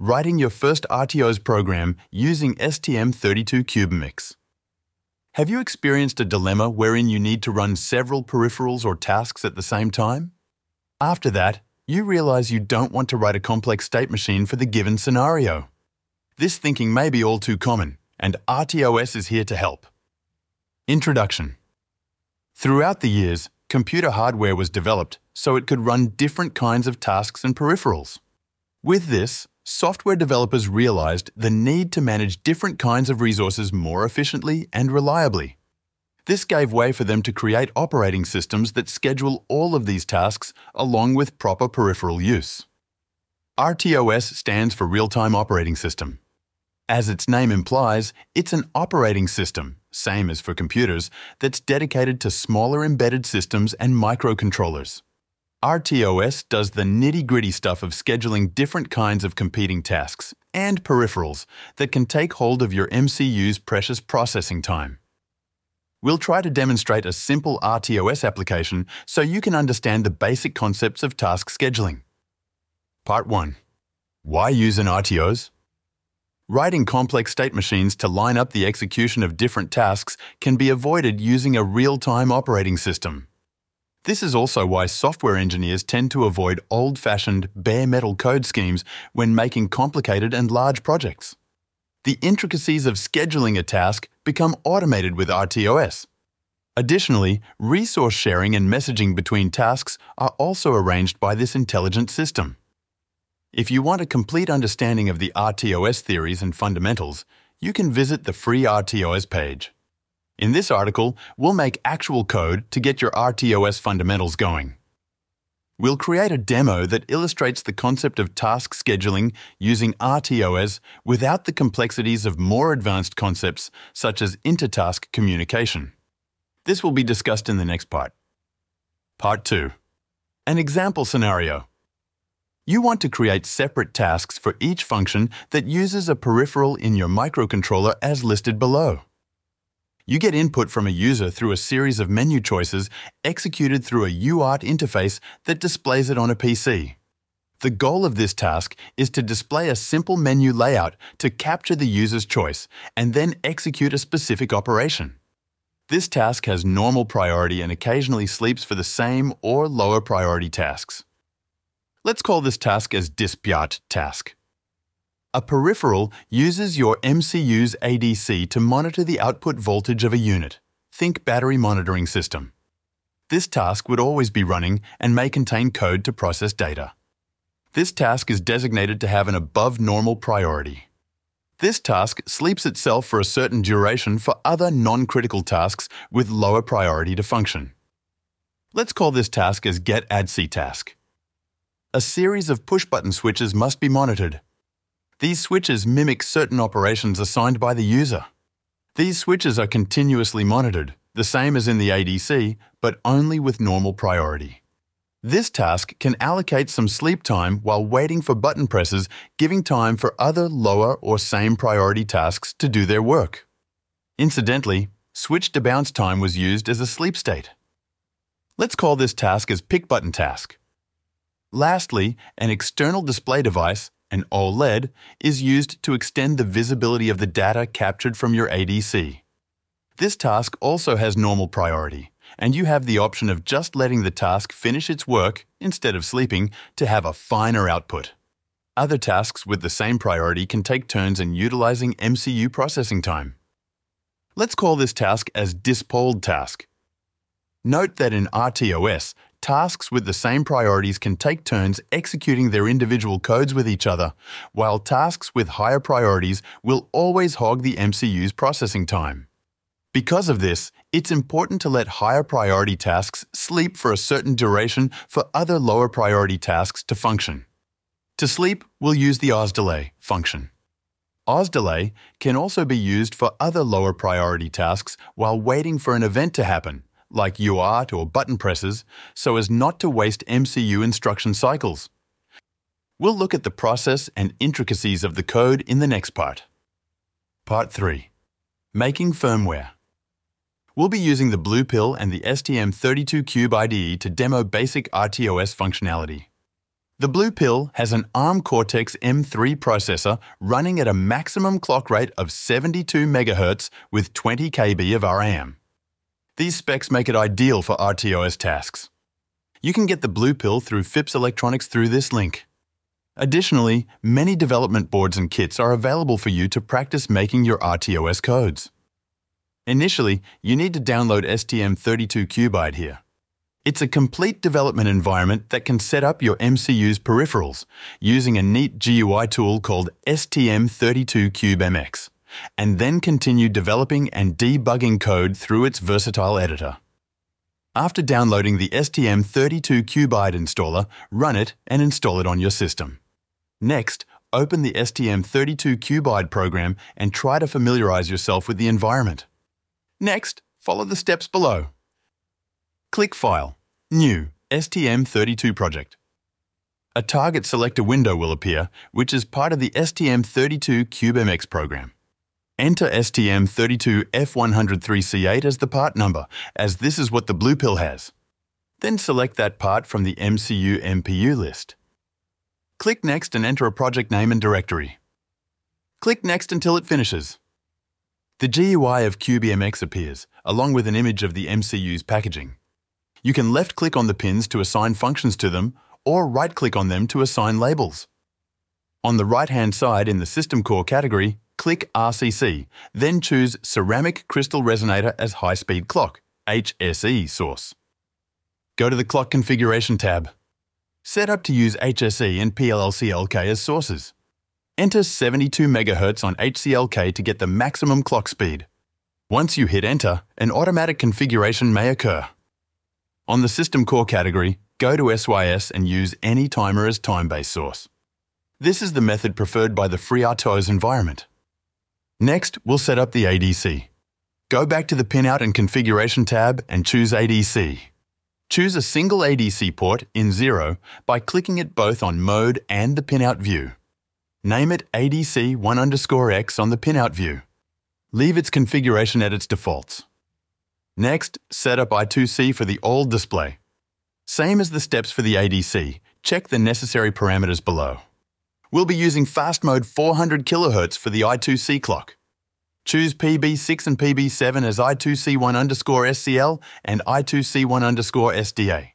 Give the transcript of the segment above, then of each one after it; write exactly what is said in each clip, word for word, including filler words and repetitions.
writing your first R T O S program using S T M thirty-two CubeMix. Have you experienced a dilemma wherein you need to run several peripherals or tasks at the same time? After that, you realize you don't want to write a complex state machine for the given scenario. This thinking may be all too common, and R T O S is here to help. Introduction. Throughout the years, computer hardware was developed so it could run different kinds of tasks and peripherals. With this, software developers realized the need to manage different kinds of resources more efficiently and reliably. This gave way for them to create operating systems that schedule all of these tasks along with proper peripheral use. R T O S stands for Real-Time Operating System. As its name implies, it's an operating system, same as for computers, that's dedicated to smaller embedded systems and microcontrollers. R T O S does the nitty-gritty stuff of scheduling different kinds of competing tasks and peripherals that can take hold of your M C U's precious processing time. We'll try to demonstrate a simple R T O S application so you can understand the basic concepts of task scheduling. Part one. Why use an R T O S? Writing complex state machines to line up the execution of different tasks can be avoided using a real-time operating system. This is also why software engineers tend to avoid old-fashioned, bare-metal code schemes when making complicated and large projects. The intricacies of scheduling a task become automated with R T O S. Additionally, resource sharing and messaging between tasks are also arranged by this intelligent system. If you want a complete understanding of the R T O S theories and fundamentals, you can visit the free R T O S page. In this article, we'll make actual code to get your R T O S fundamentals going. We'll create a demo that illustrates the concept of task scheduling using R T O S without the complexities of more advanced concepts such as intertask communication. This will be discussed in the next part. Part two. An example scenario. You want to create separate tasks for each function that uses a peripheral in your microcontroller as listed below. You get input from a user through a series of menu choices executed through a U A R T interface that displays it on a P C. The goal of this task is to display a simple menu layout to capture the user's choice and then execute a specific operation. This task has normal priority and occasionally sleeps for the same or lower priority tasks. Let's call this task as dispyat task. A peripheral uses your M C U's A D C to monitor the output voltage of a unit. Think battery monitoring system. This task would always be running and may contain code to process data. This task is designated to have an above normal priority. This task sleeps itself for a certain duration for other non-critical tasks with lower priority to function. Let's call this task as getADC task. A series of push-button switches must be monitored. These switches mimic certain operations assigned by the user. These switches are continuously monitored, the same as in the A D C, but only with normal priority. This task can allocate some sleep time while waiting for button presses, giving time for other lower or same priority tasks to do their work. Incidentally, switch to bounce time was used as a sleep state. Let's call this task as pick-button task. Lastly, an external display device, an OLED, is used to extend the visibility of the data captured from your A D C. This task also has normal priority, and you have the option of just letting the task finish its work instead of sleeping to have a finer output. Other tasks with the same priority can take turns in utilizing M C U processing time. Let's call this task as dispoled task. Note that in R T O S, tasks with the same priorities can take turns executing their individual codes with each other, while tasks with higher priorities will always hog the M C U's processing time. Because of this, it's important to let higher priority tasks sleep for a certain duration for other lower priority tasks to function. To sleep, we'll use the OSDelay function. OSDelay can also be used for other lower priority tasks while waiting for an event to happen, like U A R T or button presses, so as not to waste M C U instruction cycles. We'll look at the process and intricacies of the code in the next part. Part three. Making firmware. We'll be using the Blue Pill and the S T M thirty-two Cube I D E to demo basic R T O S functionality. The blue pill has an ARM Cortex M three processor running at a maximum clock rate of seventy-two megahertz with twenty kilobits of RAM. These specs make it ideal for R T O S tasks. You can get the blue pill through Phipps Electronics through this link. Additionally, many development boards and kits are available for you to practice making your R T O S codes. Initially, you need to download S T M thirty-two Cubide here. It's a complete development environment that can set up your M C U's peripherals using a neat G U I tool called S T M thirty-two CubeMX, and then continue developing and debugging code through its versatile editor. After downloading the S T M thirty-two Cubide installer, run it and install it on your system. Next, open the S T M thirty-two Cubide program and try to familiarize yourself with the environment. Next, follow the steps below. Click File, New, S T M thirty-two Project. A target selector window will appear, which is part of the S T M thirty-two CubeMX program. Enter S T M thirty-two F one oh three C eight as the part number, as this is what the blue pill has. Then select that part from the M C U M P U list. Click Next and enter a project name and directory. Click Next until it finishes. The G U I of CubeMX appears, along with an image of the M C U's packaging. You can left-click on the pins to assign functions to them, or right-click on them to assign labels. On the right-hand side in the System Core category, click R C C, then choose Ceramic Crystal Resonator as High-Speed Clock, H S E source. Go to the Clock Configuration tab. Set up to use H S E and P L C L K as sources. Enter seventy-two megahertz on H C L K to get the maximum clock speed. Once you hit Enter, an automatic configuration may occur. On the System Core category, go to S Y S and use any timer as time-based source. This is the method preferred by the FreeRTOS environment. Next, we'll set up the A D C. Go back to the Pinout and Configuration tab and choose A D C. Choose a single A D C port in zero by clicking it both on Mode and the Pinout view. Name it A D C one underscore X on the Pinout view. Leave its configuration at its defaults. Next, set up I two C for the all display. Same as the steps for the A D C, check the necessary parameters below. We'll be using fast mode four hundred kilohertz for the I two C clock. Choose P B six and P B seven as I two C one underscore S C L and I two C one underscore S D A.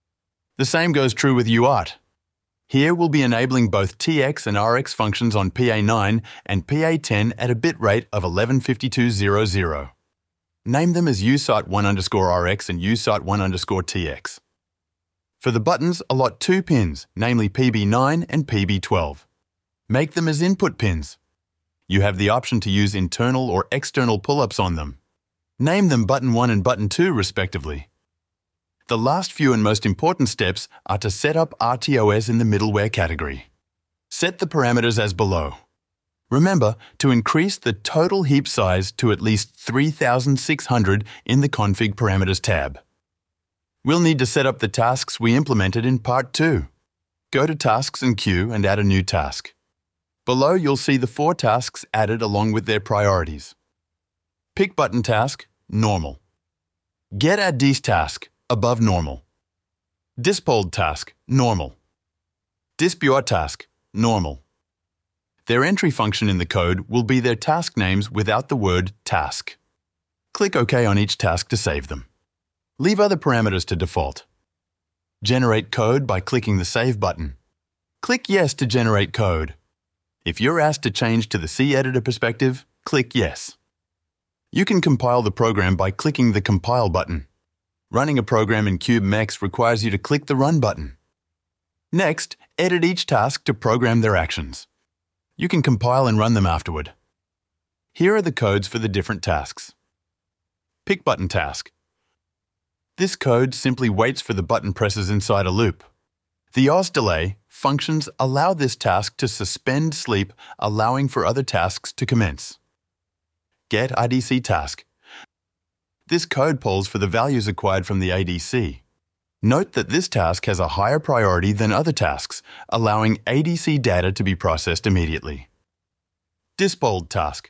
The same goes true with U A R T. Here we'll be enabling both T X and R X functions on P A nine and P A ten at a bit rate of eleven fifty-two hundred. Name them as U S A R T one underscore R X and U S A R T one underscore T X. For the buttons, allot two pins, namely P B nine and P B twelve. Make them as input pins. You have the option to use internal or external pull-ups on them. Name them button one and button two respectively. The last few and most important steps are to set up R T O S in the middleware category. Set the parameters as below. Remember to increase the total heap size to at least three thousand six hundred in the Config Parameters tab. We'll need to set up the tasks we implemented in Part two. Go to Tasks and Queue and add a new task. Below you'll see the four tasks added along with their priorities. Pick Button Task, Normal. Get Add Dis Task, above Normal. Dispold Task, Normal. Dispure Task, Normal. Their entry function in the code will be their task names without the word task. Click OK on each task to save them. Leave other parameters to default. Generate code by clicking the Save button. Click Yes to generate code. If you're asked to change to the C Editor perspective, click Yes. You can compile the program by clicking the Compile button. Running a program in CubeMX requires you to click the Run button. Next, edit each task to program their actions. You can compile and run them afterward. Here are the codes for the different tasks. Pick Button Task. This code simply waits for the button presses inside a loop. The O S delay functions allow this task to suspend sleep, allowing for other tasks to commence. Get I D C Task. This code polls for the values acquired from the A D C. Note that this task has a higher priority than other tasks, allowing A D C data to be processed immediately. Dispold Task.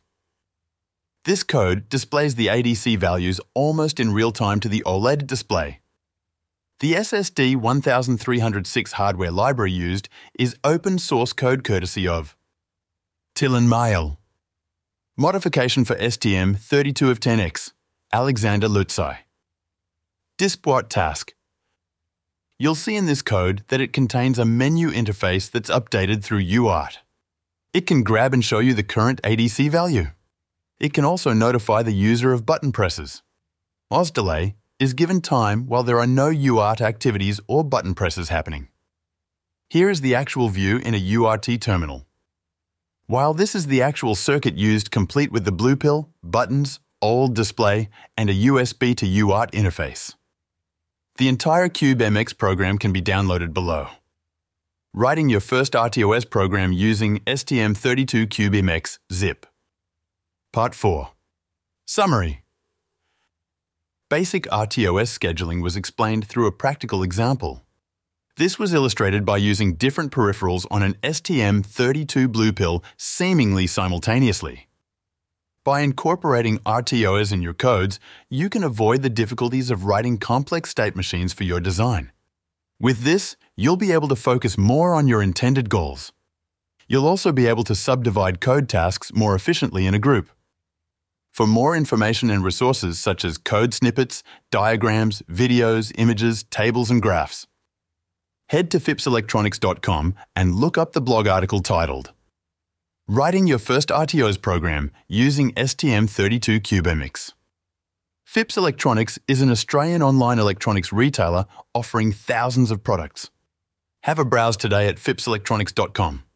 This code displays the A D C values almost in real time to the OLED display. The S S D one three oh six hardware library used is open source code courtesy of Tilen Mail. Modification for S T M thirty-two of ten X, Alexander Lutzai. Diskbot task. You'll see in this code that it contains a menu interface that's updated through U A R T. It can grab and show you the current A D C value. It can also notify the user of button presses. OsDelay is given time while there are no U A R T activities or button presses happening. Here is the actual view in a U A R T terminal. While this is the actual circuit used complete with the blue pill, buttons, O L E D display, and a U S B to U A R T interface. The entire CubeMX program can be downloaded below. Writing your first R T O S program using S T M thirty-two CubeMX zip. Part four. Summary. Basic R T O S scheduling was explained through a practical example. This was illustrated by using different peripherals on an S T M thirty-two blue pill seemingly simultaneously. By incorporating R T O S in your codes, you can avoid the difficulties of writing complex state machines for your design. With this, you'll be able to focus more on your intended goals. You'll also be able to subdivide code tasks more efficiently in a group. For more information and resources such as code snippets, diagrams, videos, images, tables, and graphs, head to phipps electronics dot com and look up the blog article titled Writing Your First R T O S Program Using S T M thirty-two CubeMX. Phipps Electronics is an Australian online electronics retailer offering thousands of products. Have a browse today at phipps electronics dot com.